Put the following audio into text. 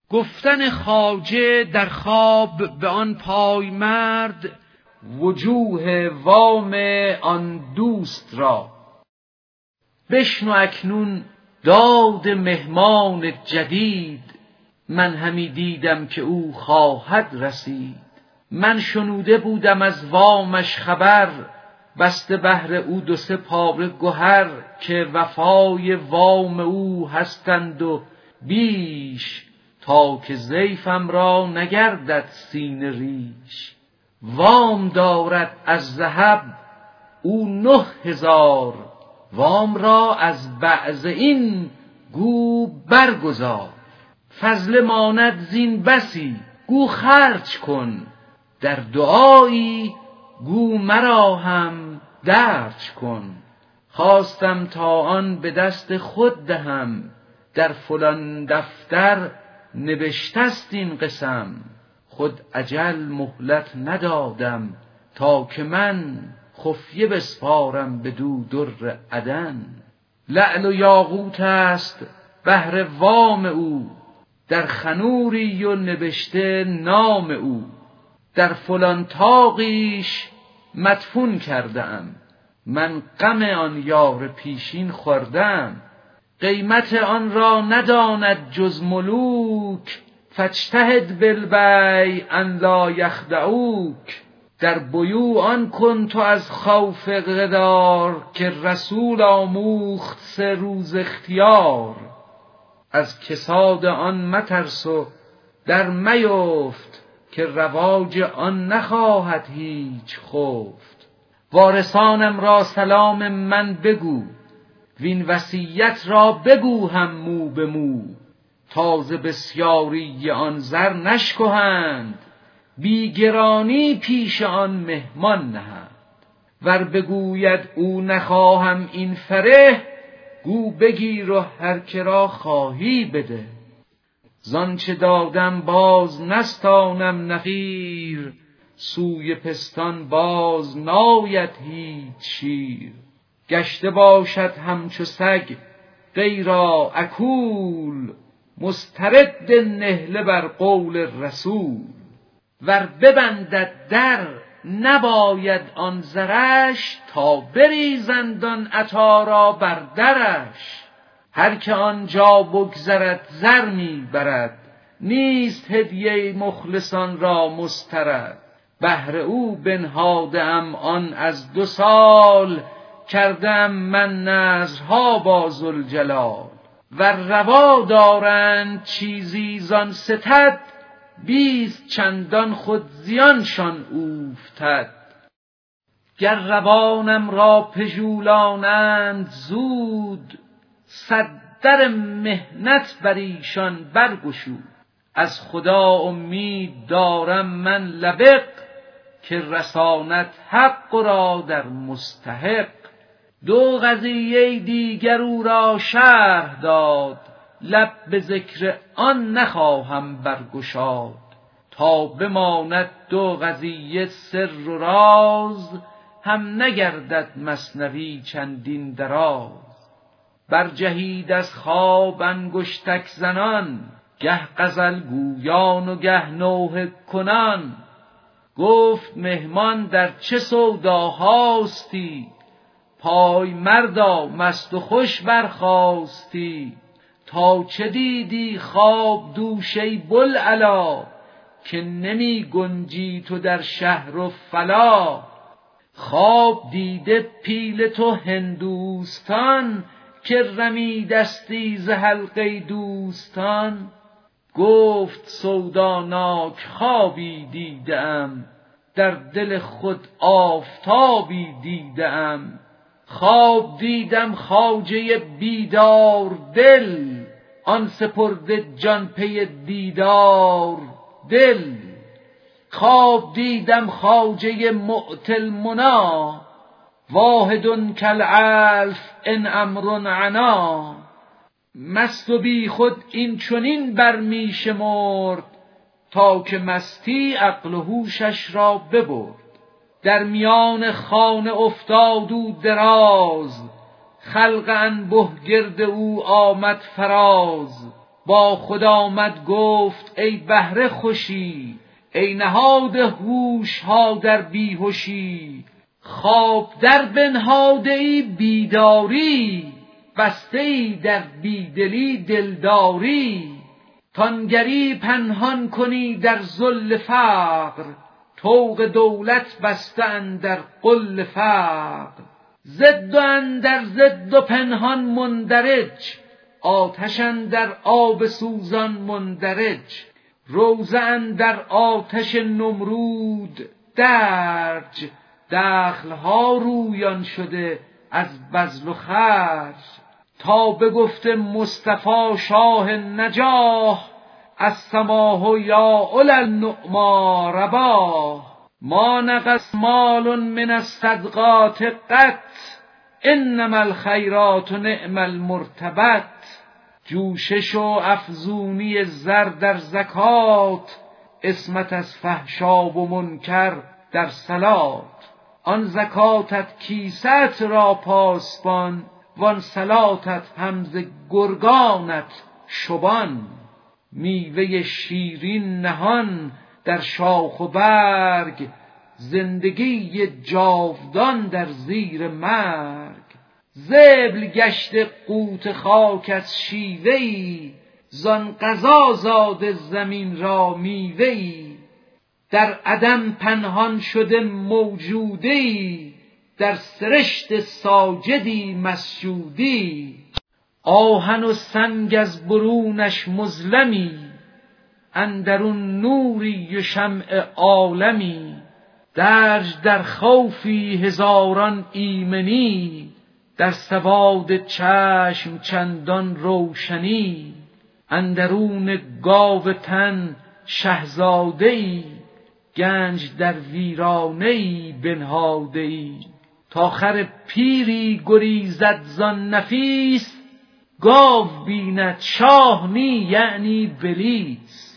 گفتن خواجه در خواب به آن پای مرد، وجوه وام آن دوست را. بشنو اکنون داد مهمان جدید، من همی دیدم که او خواهد رسید. من شنوده بودم از وامش خبر، بسته بهر او 2-3 پاره گهر. که وفای وام او هستند و بیش، تا که ضیفم را نگردد سینه ریش. وام دارد از ذهب او 9000، وام را از بعض این گو برگزار. فضله ماند زین بسی گو خرج کن، در دعایی گو مرا هم درج کن. خواستم تا آن به دست خود دهم، در فلان دفتر نبشتست این قسم. خود اجل مهلت ندادم، تا که من خفیه بسپارم بدو در عدن. لعل و یاقوت است بهر وام او، در خنوری و نبشته نام او. در فلان طاقیش مدفون کردم، من غم آن یار پیشین خوردم. قیمت آن را نداند جز ملوک، فاجتهد بالبیع ان لا یخدعوک. در بیوع آن کن تو از خوف غدار، که رسول آموخت 3 روز اختیار. از کساد آن مترس و در میفت، که رواج آن نخواهد هیچ خفت. وارثانم را سلام من بگو، وین وصیت را بگو هم مو به مو. تازه بسیاری آن زر نشکهند، بی گرانی پیش آن مهمان نهند. ور بگوید او نخواهم این فره، گو بگیر و هر که را خواهی بده. زانچه دادم باز نستانم نفیر، سوی پستان باز ناید هیچ شیر. گشته باشد همچو سگ غیرا اکول، مسترد نهله بر قول رسول. ور ببندد در نباید آن زرش، تا بریزند آن عطا را بر درش. هر که آنجا بگذرد زر می برد، نیست هدیه مخلصان را مسترد. بهر او بنهاده ام آن از 2 سال، کردم من نذرها با ذوالجلال. ور روا دارند چیزی زان ستد، 20 چندان خود زیانشان اوفتد. گر روانم را پژولانند زود، 100 در محنت بر ایشان برگشود. از خدا امید دارم من لبق، که رساند حق را در مستحق. 2 قضیه دیگر او را شرح داد، لب به ذکر آن نخواهم برگشاد. تا بماند 2 قضیه سر و راز، هم نگردد مثنوی چندین دراز. برجهید از خواب انگشتک زنان، گه غزل گویان و گه نوحه کنان. گفت مهمان در چه سوداهاستی، پای مردا مست و خوش برخاستی. تا چه دیدی خواب دوش ای بوالعلا، که نمی گنجی تو در شهر و فلا. خواب دیده پیل تو هندوستان، که رمیدستی ز حلقه دوستان. گفت سوداناک خوابی دیدم، در دل خود آفتابی دیدم. خواب دیدم خواجه بیدار دل، آن سپرده جان پی دیدار دل. خواب دیدم خواجه معطی المنی، واحد کالالف ان امر عنا. مست و بی خود این چنین برمی شمرد، تا که مستی عقل و هوشش را ببرد. در میان خانه افتاد او دراز، خلق انبه گرد او آمد فراز. با خود آمد گفت ای بهره خوشی، ای نهاده هوش ها در بیهوشی. خواب در بنهاده ای بیداری، بسته ای در بیدلی دلداری. تانگری پنهان کنی در ذل فقر، طوق دولت بسته اندر غل فقر. ضد و اندر ضد و پنهان مندرج، آتش اندر آب سوزان مندرج. روزه اندر آتش نمرود درج، دخلها رویان شده از بذل و خرج. تا بگفت مصطفی شاه نجاح، السماح یا اولی النعما رباح. ما نقص مال من الصدقات قط، انما الخیرات نعم المرتبط. جوشش و افزونی زر در زکات، عصمت از فحشا و منکر در صلات. آن زکاتت کیست را پاسبان، وان صلاتت همز گرگانت شبان. میوه شیرین نهان در شاخ و برگ، زندگی جاودان در زیر مرگ. ذبل گشت قوت خاک از شیوه‌ای، زان غذا زاده زمین را میوه‌ای. در عدم پنهان شده موجودی، در سرشت ساجدی مسجودی. آهن و سنگ از برونش مظلمی، اندرون نوری و شمع عالمی. درج در خوفی هزاران ایمنی، در سواد چشم چندان روشنی. اندرون گاو تن شهزاده‌ای، گنج در ویرانه‌ای بنهاده‌ای. تا خر پیری گریزد زان نفیس، گاو بیند شاه نی یعنی بلیس.